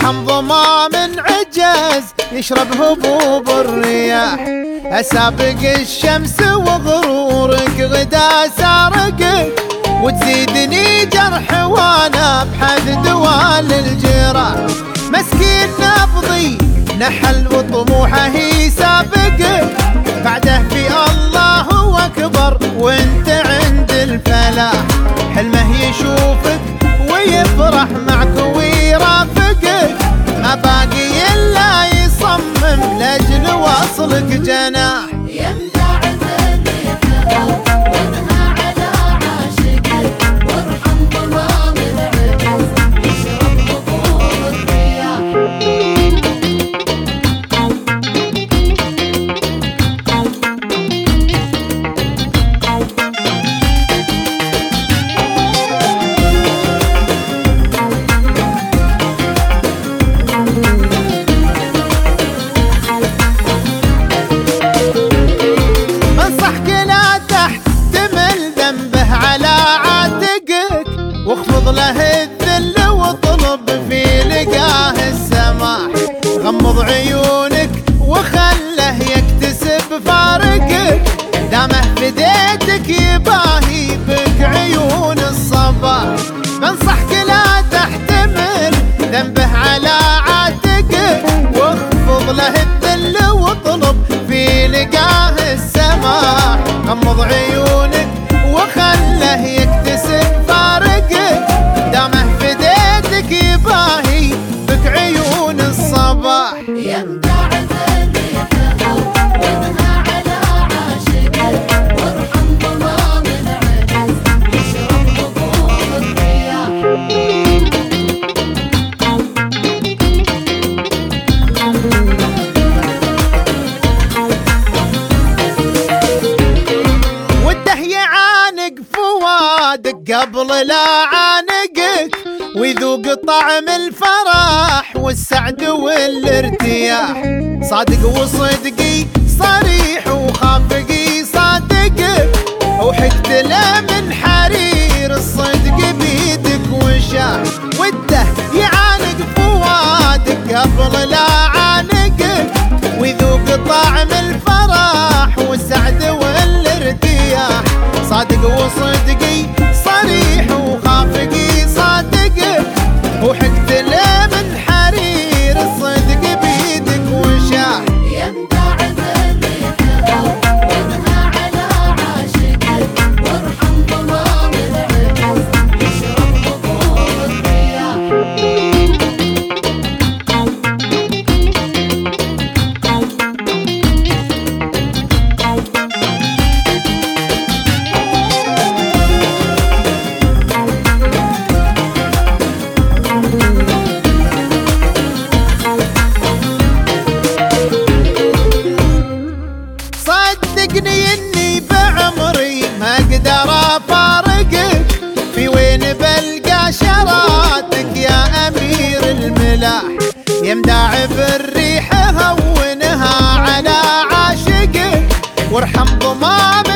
وارحم ظما من عجز يشرب هبوب الرياح. اسابق الشمس وغرورك غدا سارقك، وتزيدني جرح وانا بحد دوال الجراح. مسكين نبضي نحل وطموحه يسابقك، بعده في الله هو اكبر وانت عند الفلاح. حلمه يشوفك ويفرح معك ويرافقك، ما باقي الا يصمم لاجل وصلك جناح. واخفض له الذل واطلب في لقاه السماح. غمض عيونك وخله يكتسب فارقك، دامه فديتك يباهي بك عيون الصباح. بنصحك لا تحتمل ذنبه على عاتقك، واخفض له الذل واطلب في لقاه السماح. غمض عيونك وخله يكتسب فارقك، دامه فديتك يباهي بك عيون الصباح. يمدع ذنبه وانهى على عاشقك، وارحم ظما من عجز يشرب هبوب الرياح. فؤادك قبل لا عانقك، ويذوق طعم الفرح والسعد والارتياح. صادق وصدقي صريح وخافقي صادقك، وحكت له من حرير الصدق بيدك وشاح. وده يعانق فؤادك قبل لا عانقك، ويذوق طعم الفرح والسعد والارتياح. صادق وصدقي صريح وخافقي صادقك، وحكت له من حرير الصدق بيدك وشاح. يمدع ذنبه وانهى على عاشقك، وارحم ظما من عجز يشرب هبوب الرياح. صدقني اني بعمري ما اقدر افارقك، في وين بلقى شراتك يا امير الملاح. يمدع بالريح هونها على عاشقك، وارحم ظما